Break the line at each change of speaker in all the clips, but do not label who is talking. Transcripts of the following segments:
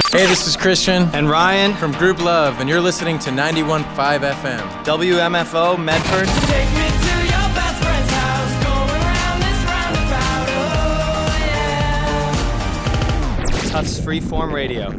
Hey, this is Christian
and Ryan
from Group Love, and you're listening to 91.5 FM.
WMFO Medford.
Take me to your best friend's house, going round this roundabout, oh yeah.
Tufts Freeform Radio.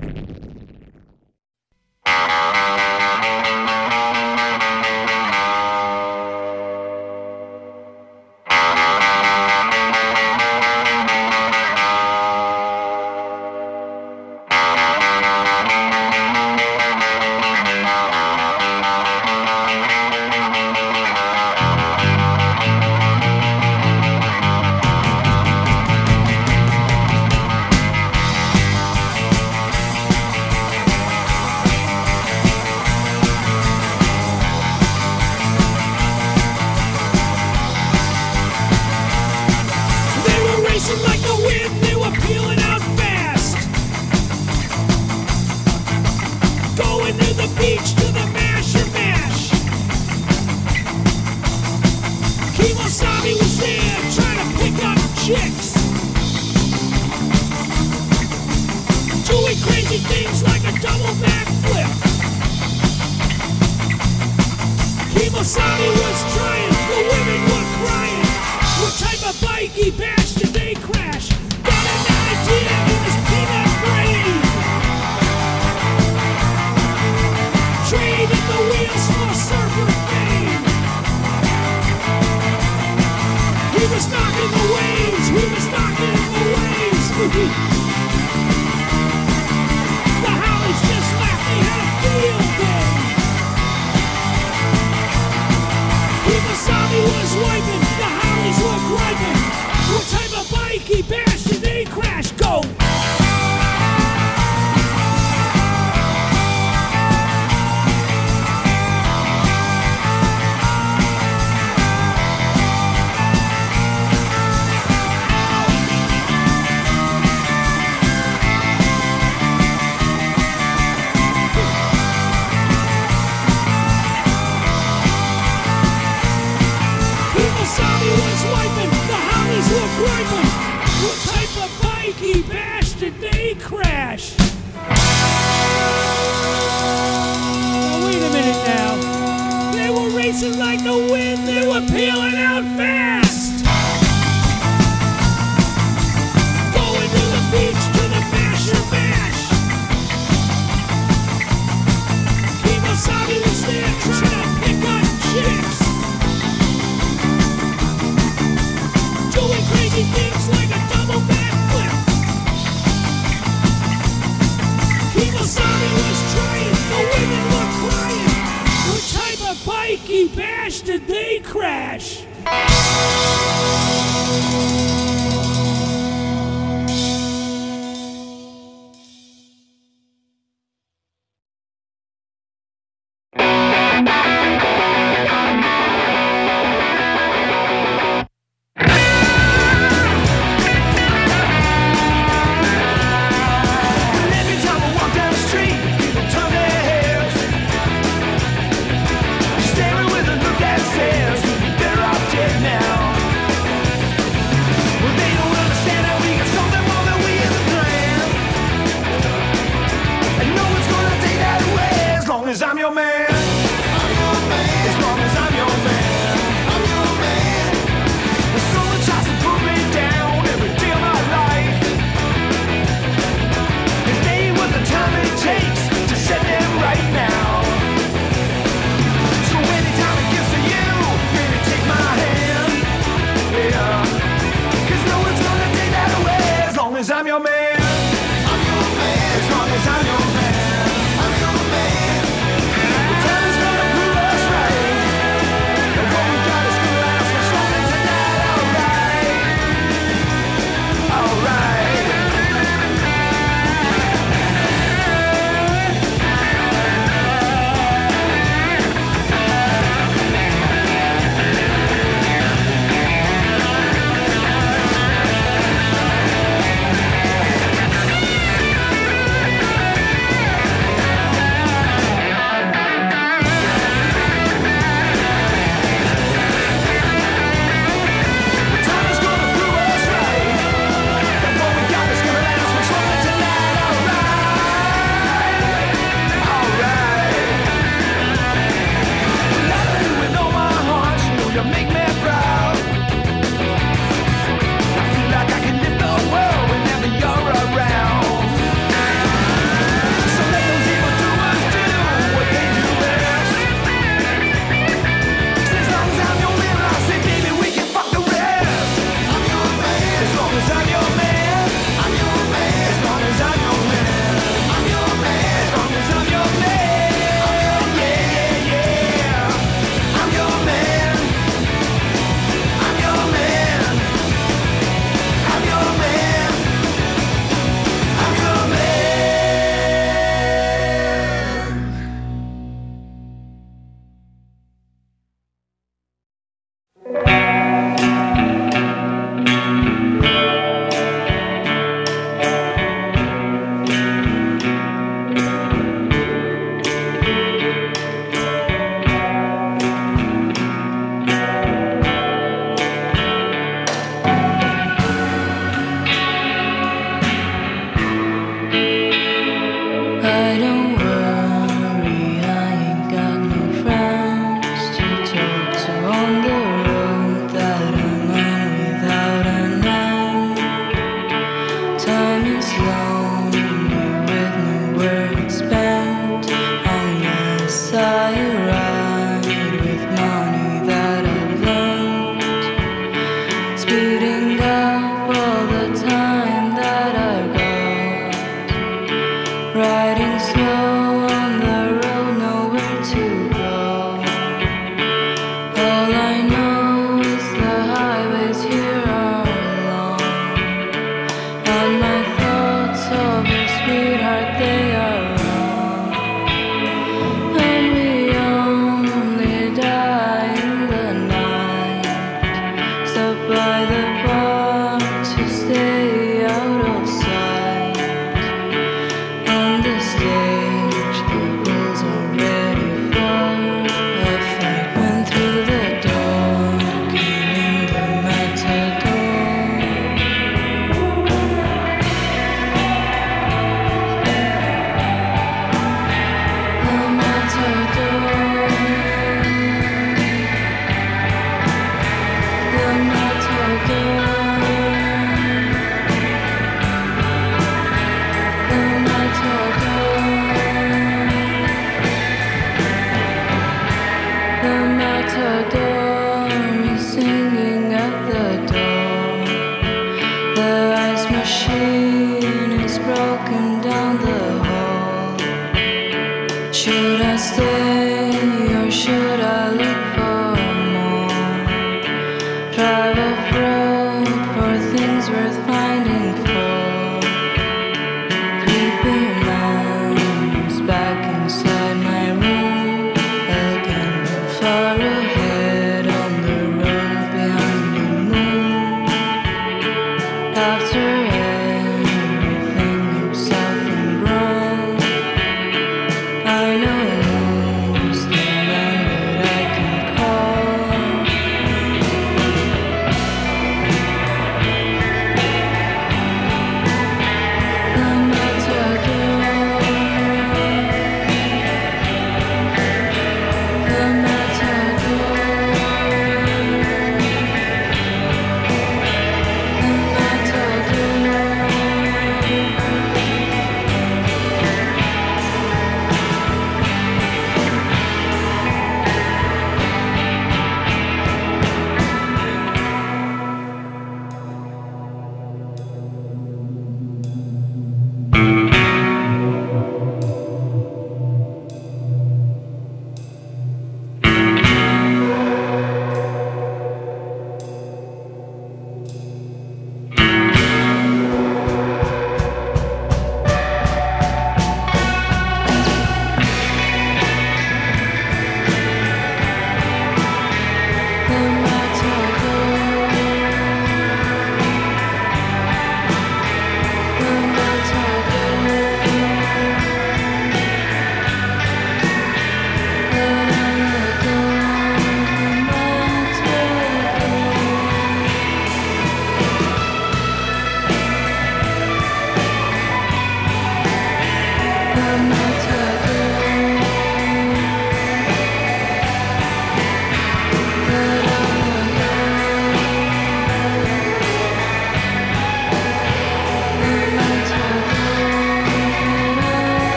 Staring with a look that says, better off dead now.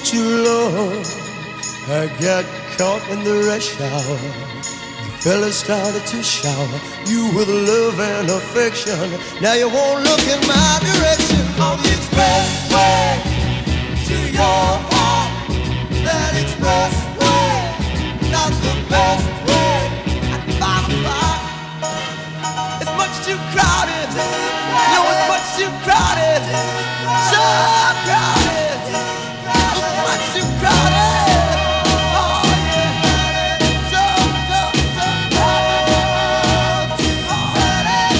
too long. I got caught in the rush hour. The fella started to shower you with love and affection. Now you won't look in my direction. On the expressway to your heart. That expressway, not the best way. At 5 o'clock, it's much too crowded. No, it's much too crowded. So crowded. It's much too crowded. Oh yeah, so crowded. Too crowded.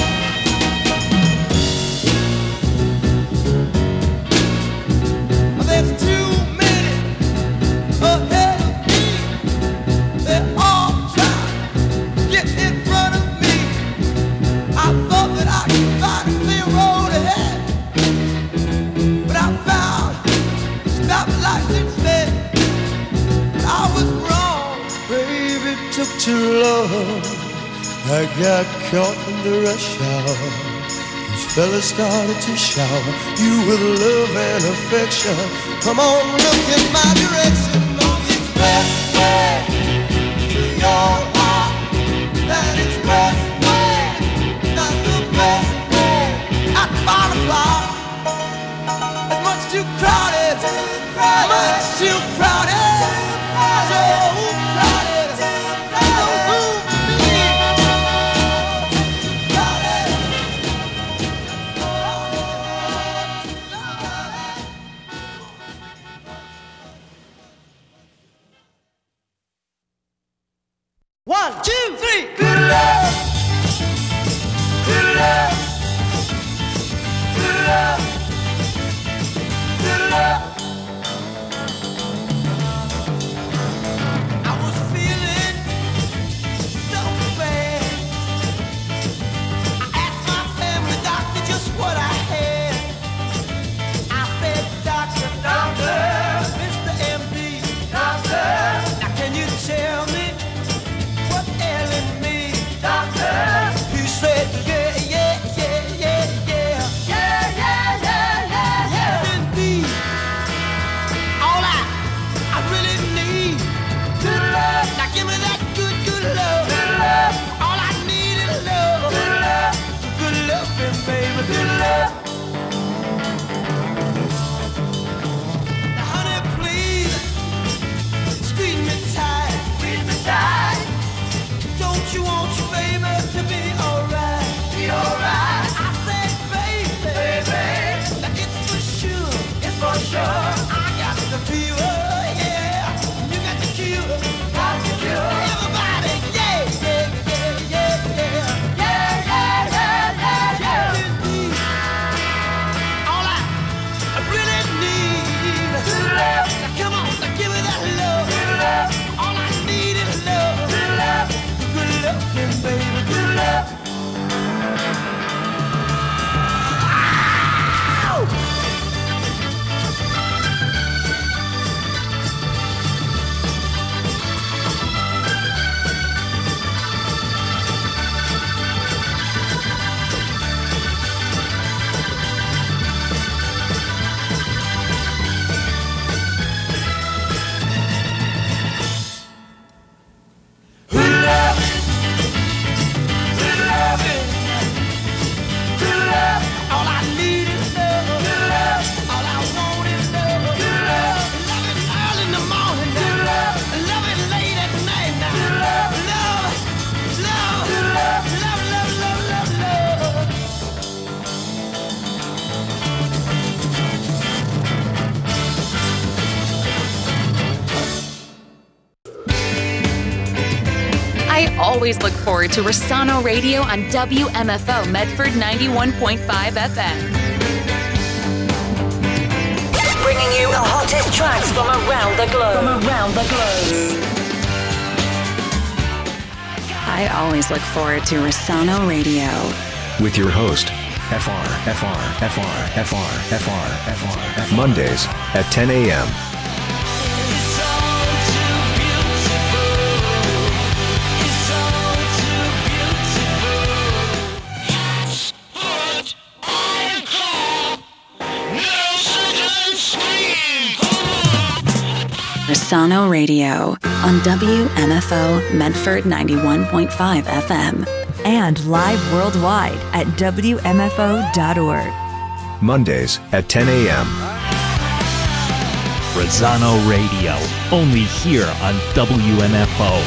There's too many ahead of me. They're all trying to get in front of me. I thought that I could find a clear road ahead, but I found stoplights instead. I was wrong. Baby, it took too long. I got caught in the rush hour. These fellas started to shower you with love and affection. Come on, look in my direction. On the expressway to your heart. That expressway, not the best way. At 5 o'clock, it's much too crowded. Much too crowded. So crowded. No room for me. Crowded. One, two, three. Good love. Good love. Good love. Good love. I was feeling so bad. I asked my family doctor just what I had. I said, Doctor, doctor, Mr. MD, doctor, now can you tell me what's ailing me, doctor? He said, yeah, yeah, yeah, yeah, yeah. Yeah, yeah, yeah, yeah, yeah. Indeed, all I really need, good love. Now give me that good, good love. Good love. All I need is love. Good love. Good loving, baby. Good love. Now, honey, please, squeeze me tight. Squeeze me tight. Don't you want your baby to be alright? Be alright. I said, baby, now it's for sure. It's for sure. I got the fever, yeah. You got the cure. Got the cure. Everybody, yeah, yeah, yeah, yeah, yeah. Yeah, yeah, yeah, yeah, yeah. Indeed. All I really need is love. Now come on, now give me that love. Good love. All I need is love. Good love. Good loving, baby. Good love. Ow! Good love. Good loving. Good love. All I need is love. Good love. All I want is love. Good love. Love it early in the morning. Good love. Love it late at night now. Good love. Love. Love. Good love. Love, love, love, love, love.
I always look forward to Rossano Radio on WMFO Medford 91.5 FM.
Bringing you the hottest tracks from around the globe.
I always look forward to Rossano Radio.
With your host, Mondays at 10 a.m.
It's all too beautiful. It's all too beautiful. No sugar scream.
Rosano Radio on WMFO Medford 91.5 FM.
And live worldwide at WMFO.org.
Mondays at 10 a.m.
Rosano Radio, only here on WMFO.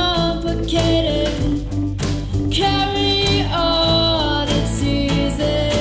Carry on, it's easy.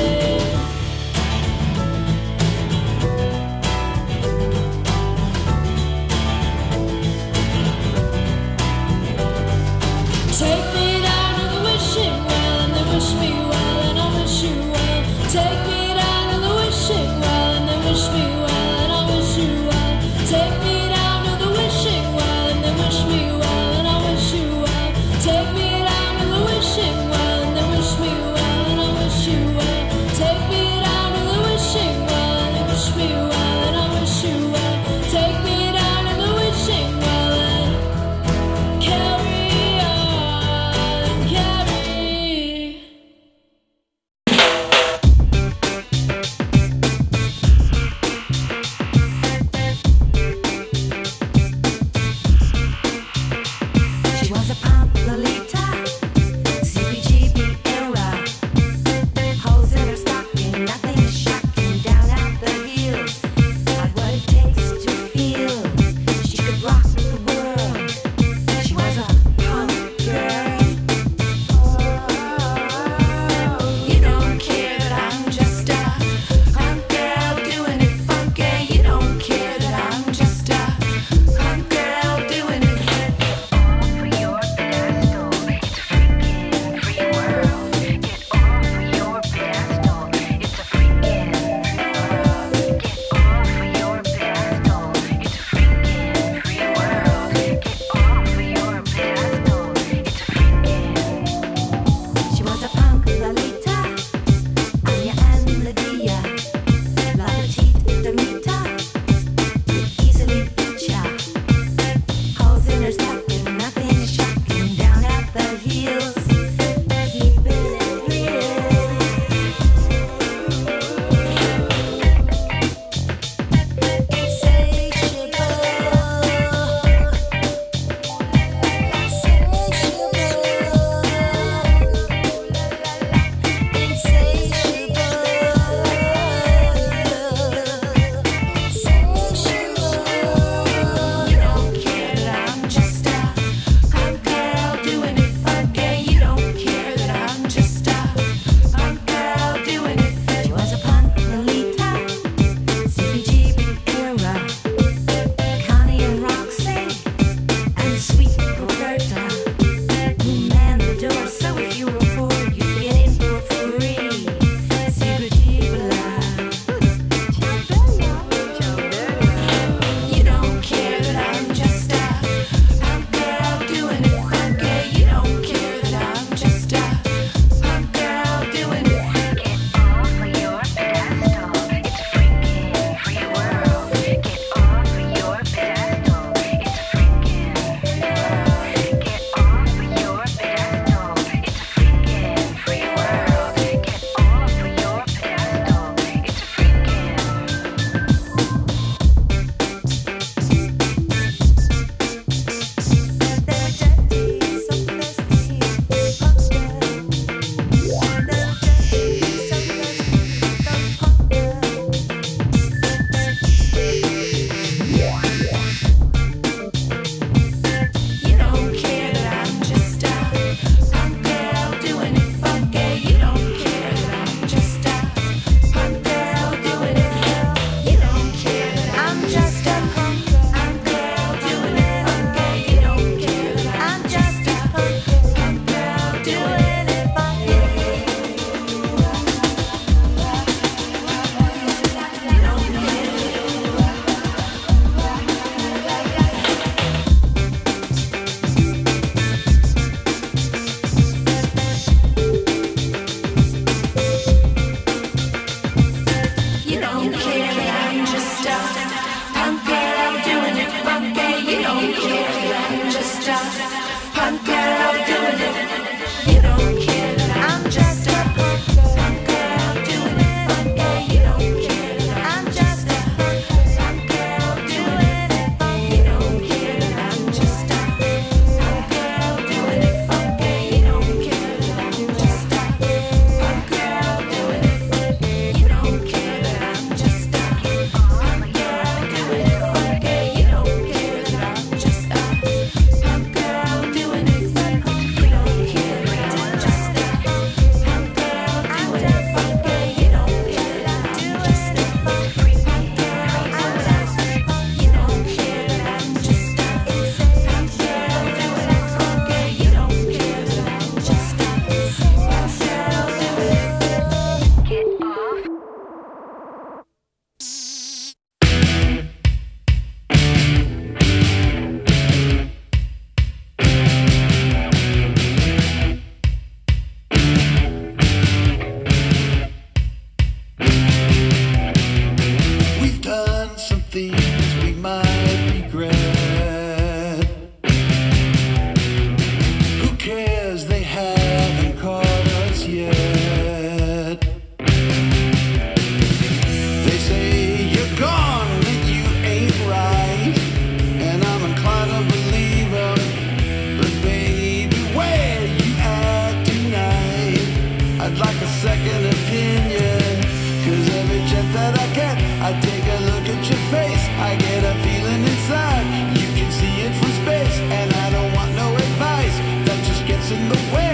I'd like a second opinion. Cause every chance that I get, I take a look at your face. I get a feeling inside, you can see it from space. And I don't want no advice, that just gets in the way.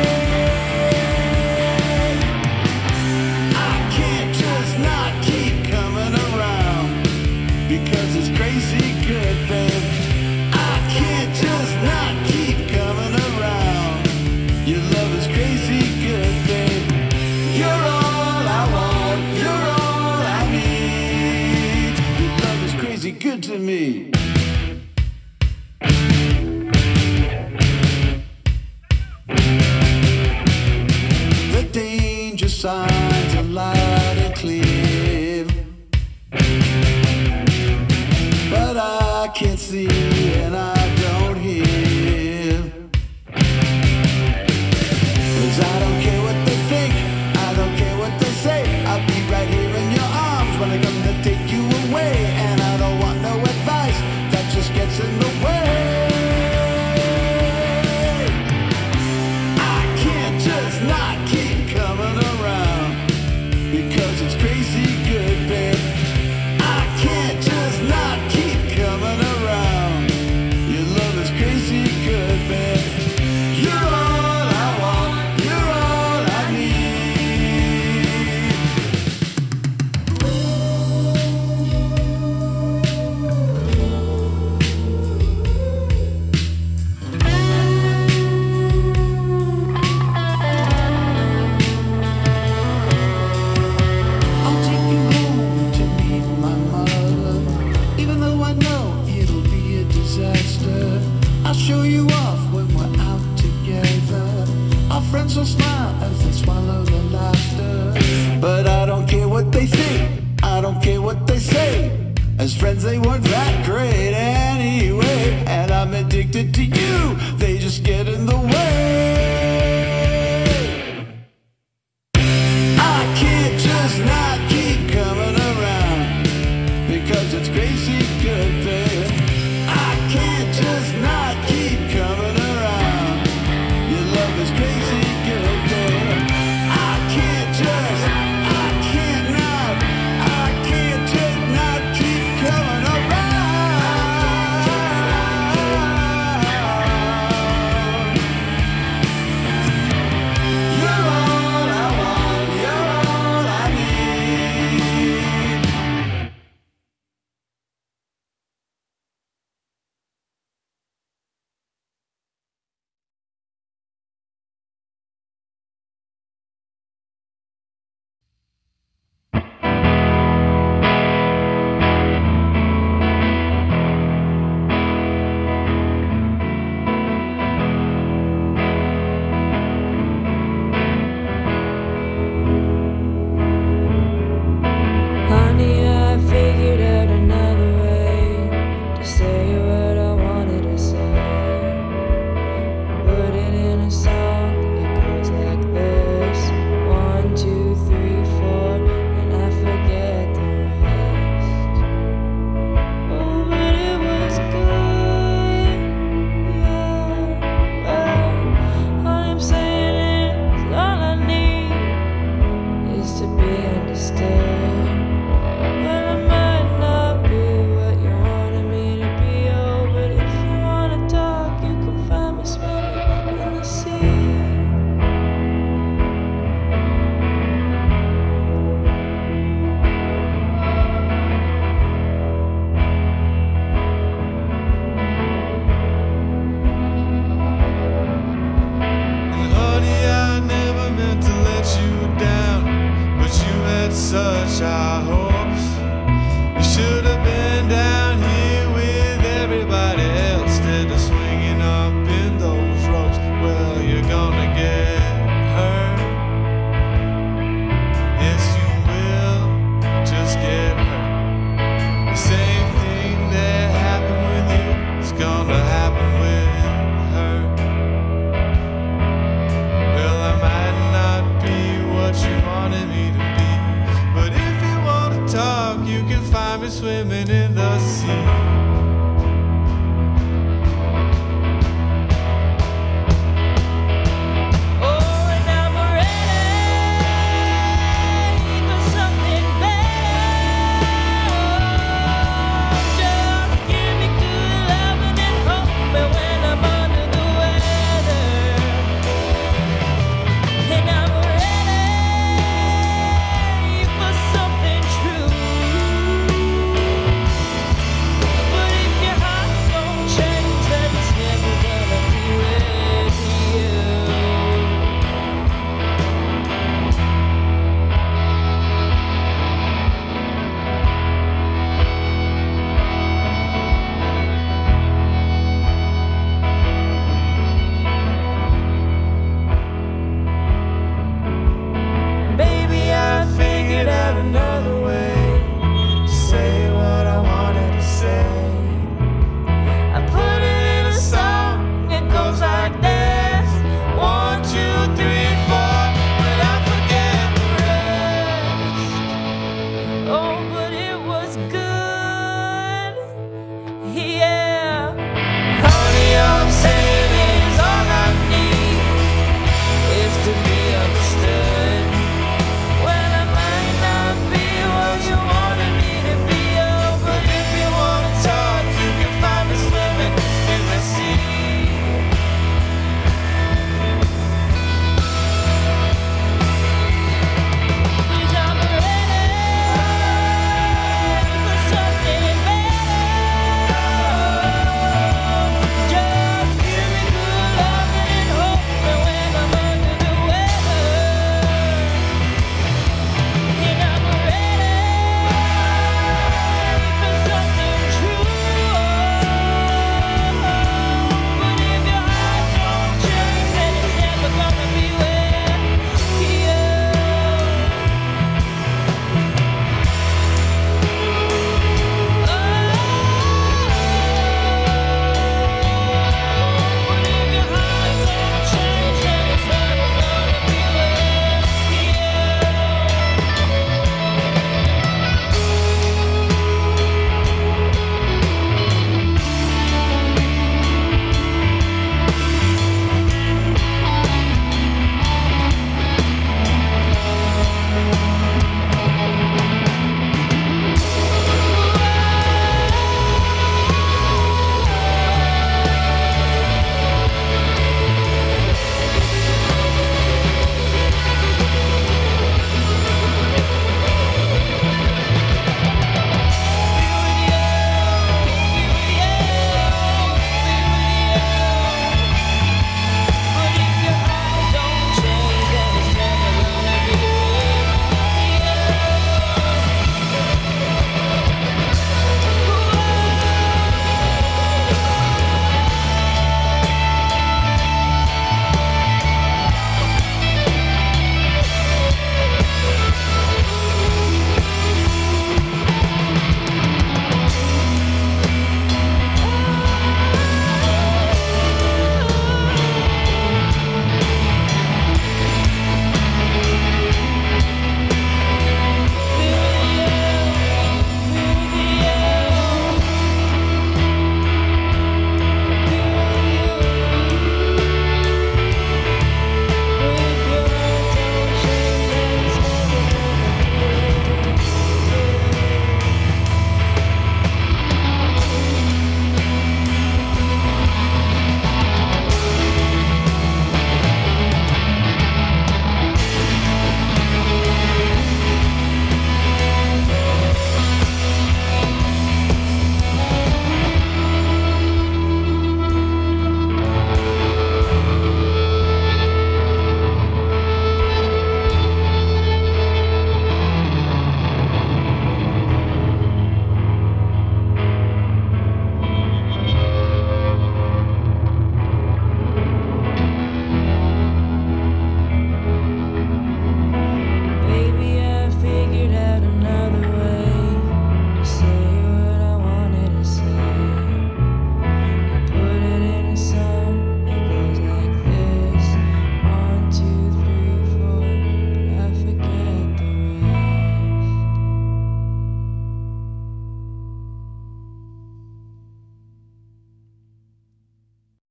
I can't just not keep coming around, because it's crazy good, babe. I can't just not keep coming around. Your love is crazy good, babe. You're all I want, you're all I need. Your love is crazy good to me. The danger signs are loud and clear, but I can't see and I don't hear. Cause I don't care what they think, I don't care what they say. I'll be right here in your arms when I come to take you away. And I don't want no advice, that just gets in the way. I can't just not keep coming around, because it's crazy good, babe. I can't just not keep coming around. Your love is crazy good, babe. You're all I want, you're all I need. I'll take you home to meet my mother, even though I know it'll be a disaster. I'll show you off when we're out together. Our friends will smile as they swallow their laughter. But I don't care what they think, I don't care what they say. As friends they weren't that great anyway. And I'm addicted to you, they just get in the way. I can't just not keep coming around, because it's crazy good, babe. I can't just not keep coming around. Your love is crazy good, babe. I can't just not keep coming around. You're all I want, you're all I need.
Honey, I figured out another way to say what I wanted to say. Put it in a song that goes like this: 1, 2, 3, 4, and I forget the rest. Oh, but it was good, yeah. Well, all I'm saying is all I need is to be understood. Well, I might not be what you wanted me to be, oh, but if you wanna talk, you can find me swimming in the sea.
And honey, I never meant to let you down, but you had such high hopes. You should have been down here with everybody else, instead of swinging up in those ropes. Well, you're gonna get hurt. Yes, you will just get hurt. The same thing that happened with you is gonna happen with her. Well, I might not be what you wanted me to be, but if you wanna talk, you can find me swimming in the sea.
Oh, and I'm ready.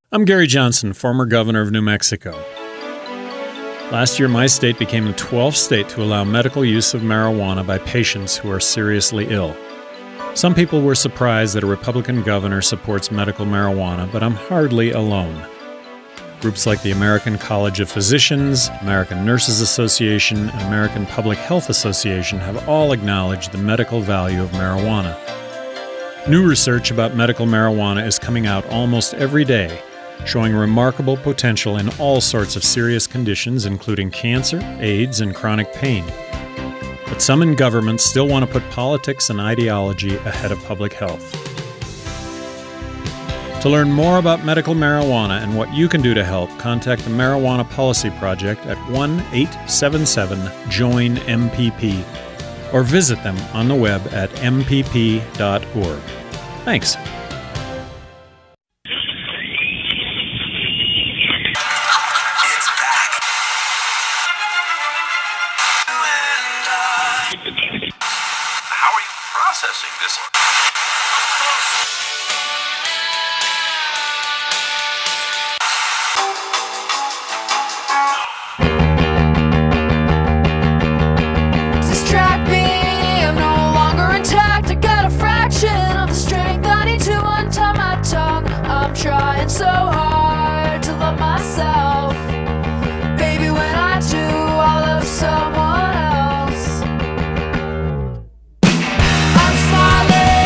I'm Gary Johnson, former governor of New Mexico. Last year, my state became the 12th state to allow medical use of marijuana by patients who are seriously ill. Some people were surprised that a Republican governor supports medical marijuana, but I'm hardly alone. Groups like the American College of Physicians, American Nurses Association, and American Public Health Association have all acknowledged the medical value of marijuana. New research about medical marijuana is coming out almost every day, showing remarkable potential in all sorts of serious conditions, including cancer, AIDS, and chronic pain. But some in government still want to put politics and ideology ahead of public health. To learn more about medical marijuana and what you can do to help, contact the Marijuana Policy Project at 1-877-JOIN-MPP or visit them on the web at mpp.org. Thanks.
How are you processing this?
Distract me, I'm no longer intact. I got a fraction of the strength I need to untie my tongue. I'm trying so hard to love myself. Baby, when I do, I love someone else. I'm smiling.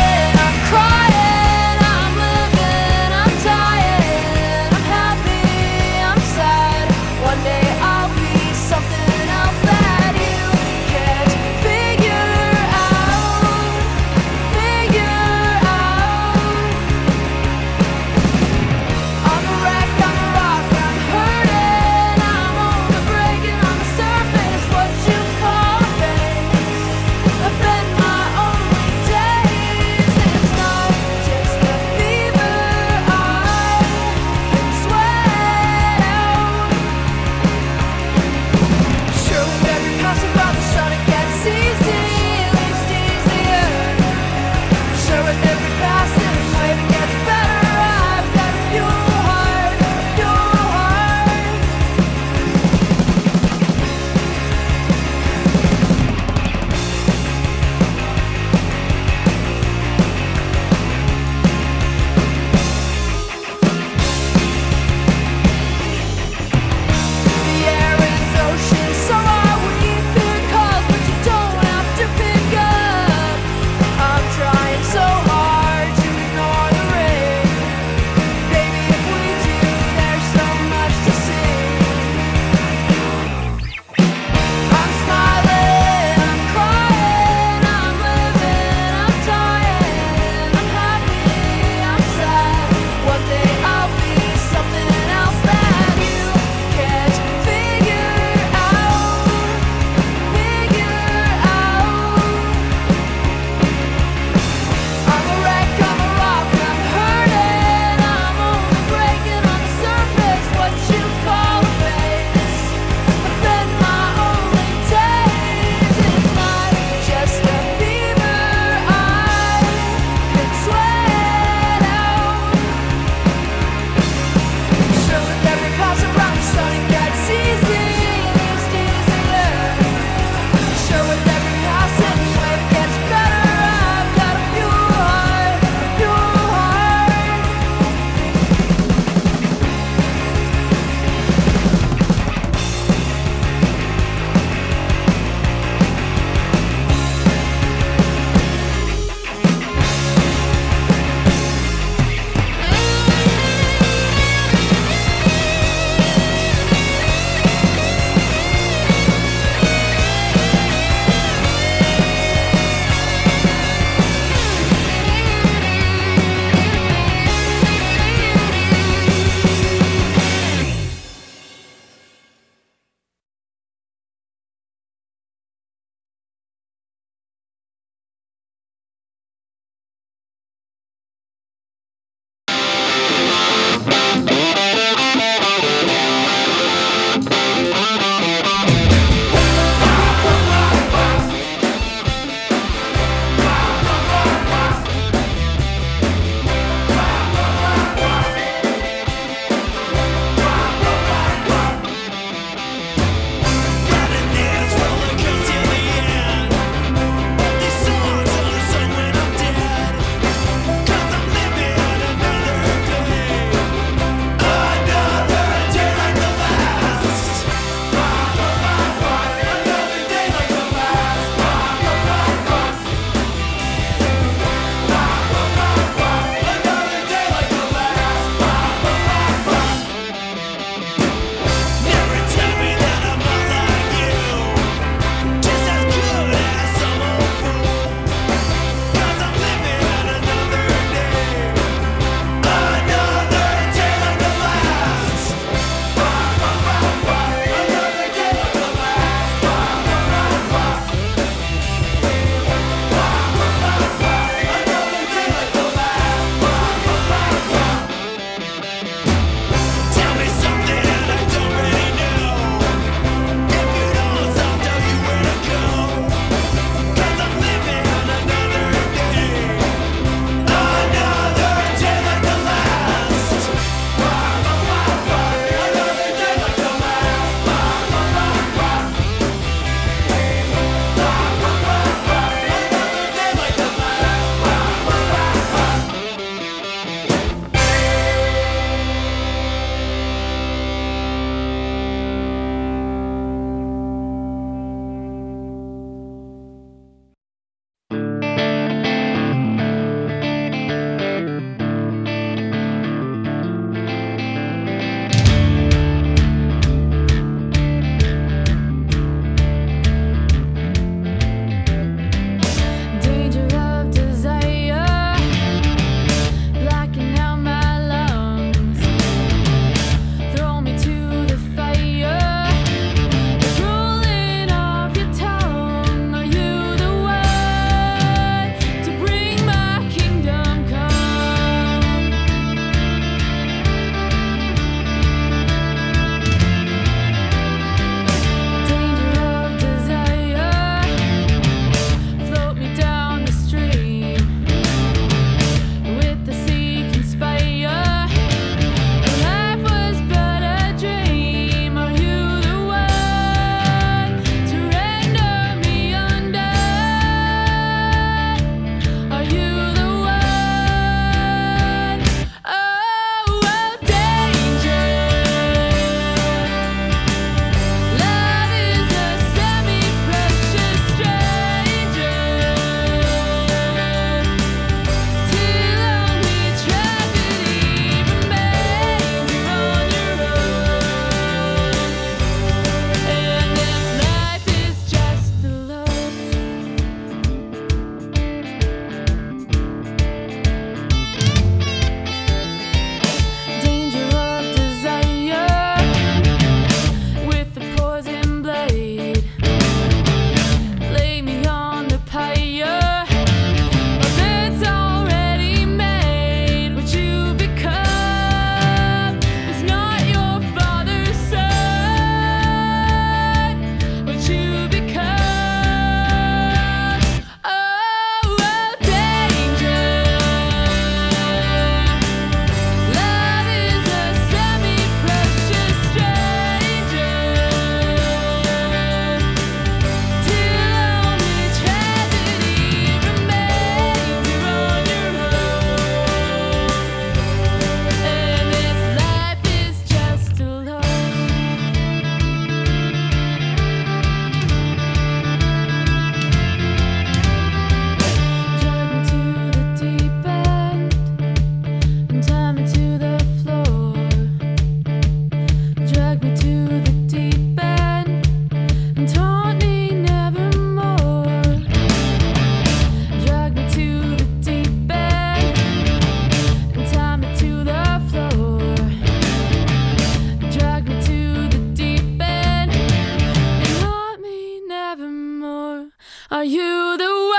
Are you the one?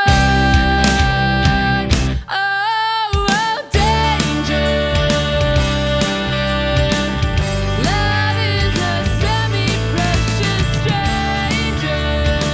Oh, danger. Love is a semi-precious stranger.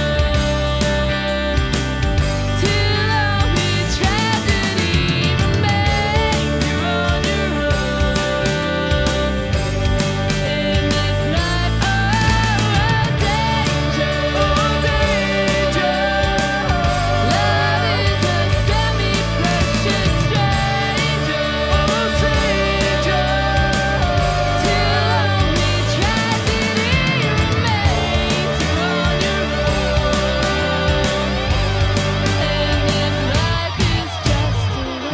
Till only tragedy remains. You're on your own in this life. Oh, danger. Oh, danger. Love is a semi-precious stranger. Oh, stranger. Till only tragedy remains. You're on your own, and this life is just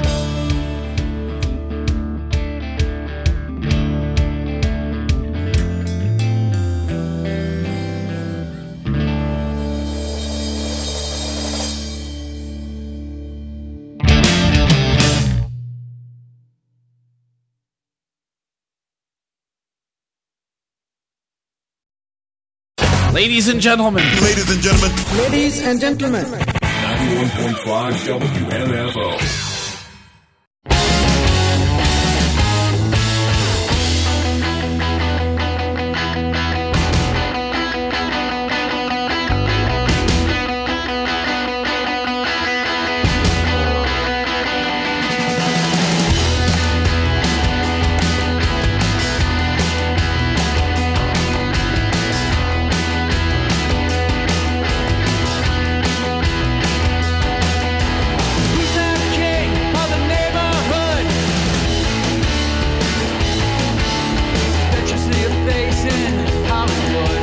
Ladies and gentlemen.
Ladies and gentlemen.
Ladies and gentlemen.
91.5 WMFO.
Who's that king of the neighborhood? Bet you see a face in Hollywood.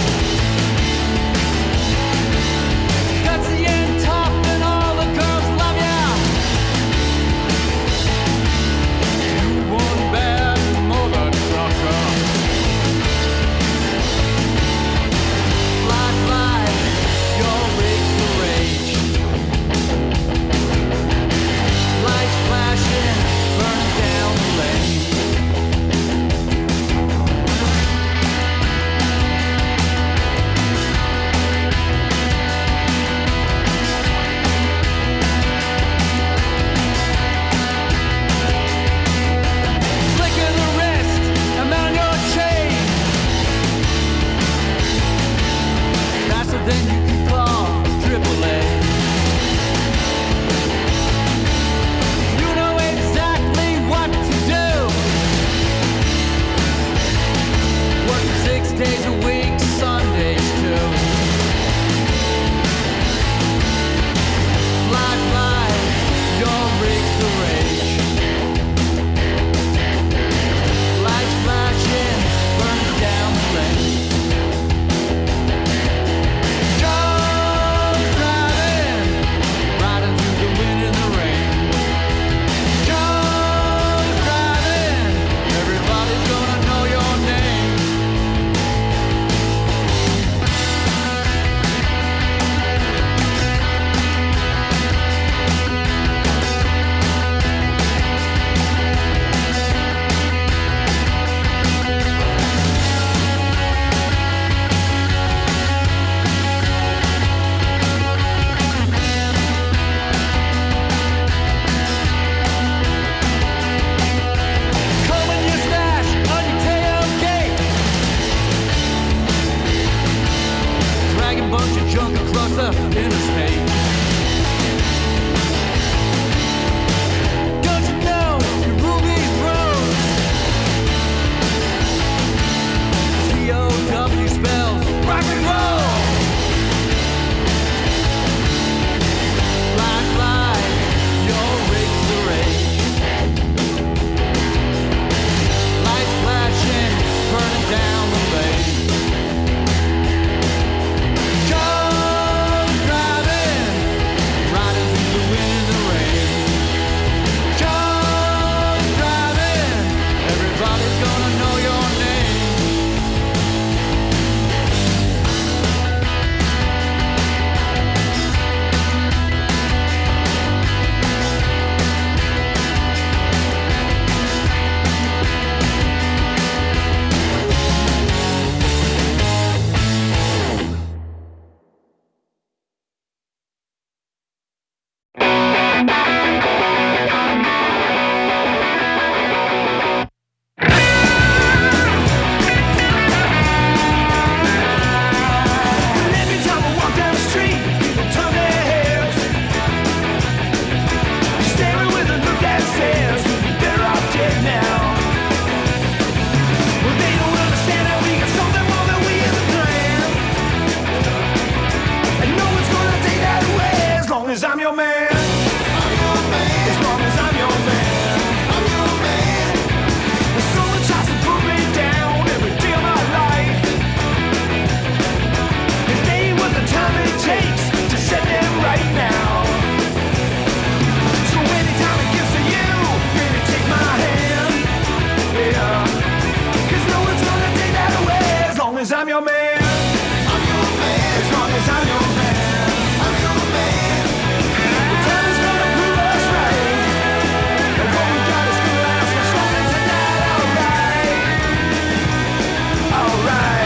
Gutsy and tough and all the girls love ya. You one bad mother trucker. Fly, fly, your rig's the rage. Lights flashing, burning down the lane. Flicking the wrist, I'm on your chain. Faster than you can call AAA. You know exactly what to do. Working 6 days a week, Sundays too. Fly, fly, your rig's the rage. Lights flashing, burning down the lane. Joe's driving, riding through the wind and the rain. Joe's driving, everybody's gonna know your name. Combing your stash on your tailgate. Dragging bunch of junk across the interstate. Don't you know you rule these roads? T-O-W spells rock and roll. Fly, fly, your rig's the rage. Lights flashing, burning down the lane. Joe's driving, as I'm your man. I'm your man. As long as I'm your man. I'm your man. When someone tries to put me down every day of my life, it ain't worth the time it takes to set them right now. So anytime it gets to you, baby, take my hand. Yeah. 'Cause no one's gonna take that away as long as I'm your man. I'm your man. As long as I'm your man. I'm your man. The time is gonna prove us right. And what we got is gonna last much longer tonight. Alright. Alright.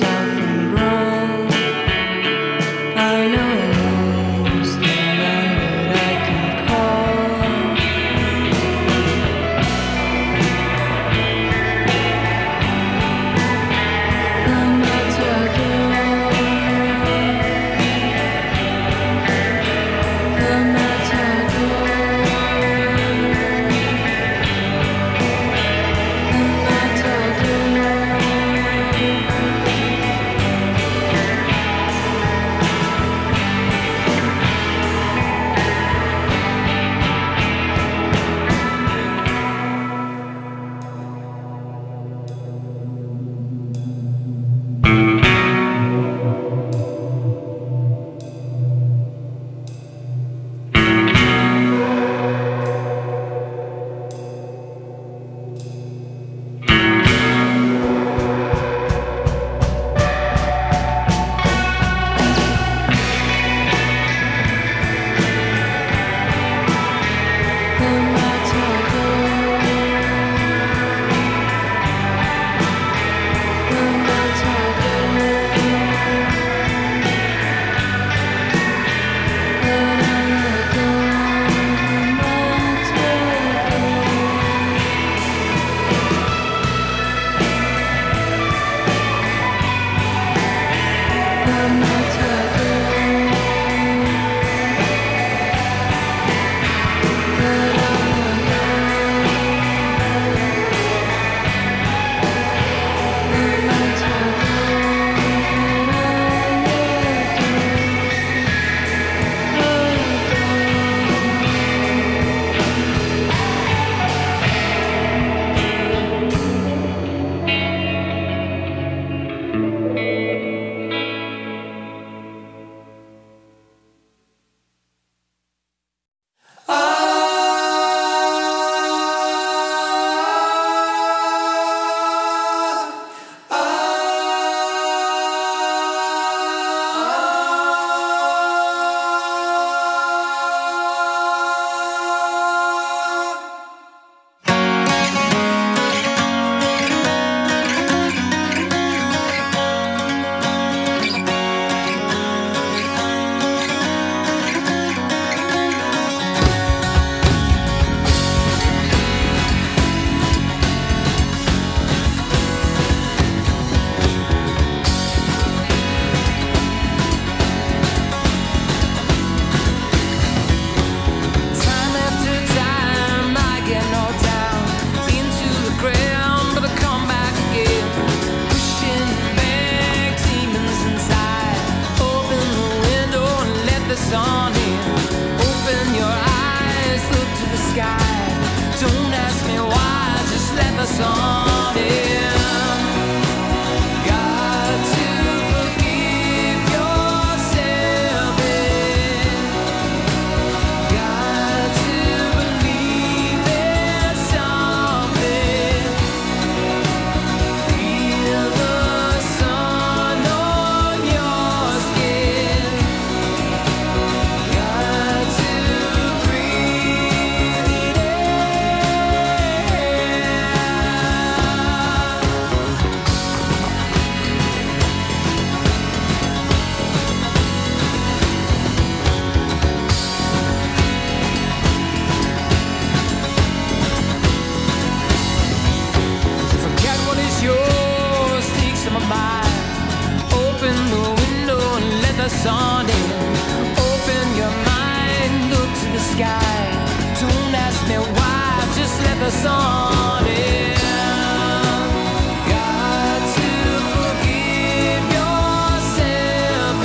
I know the man
sun in. Open your mind, look to the sky. Don't ask me why, just let the sun in. Got to forgive yourself.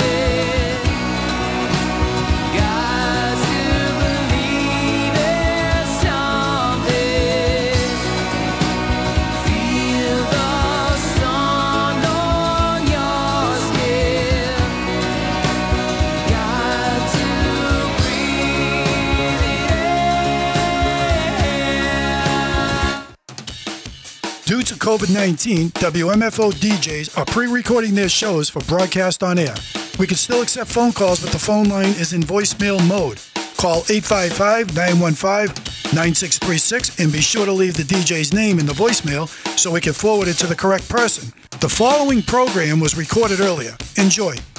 Got to believe there's something. Feel the sun on your skin. Got to breathe it in.
Due to COVID-19, WMFO DJs are pre-recording their shows for broadcast on air. We can still accept phone calls, but the phone line is in voicemail mode. Call 855-915-9636 and be sure to leave the DJ's name in the voicemail so we can forward it to the correct person. The following program was recorded earlier. Enjoy.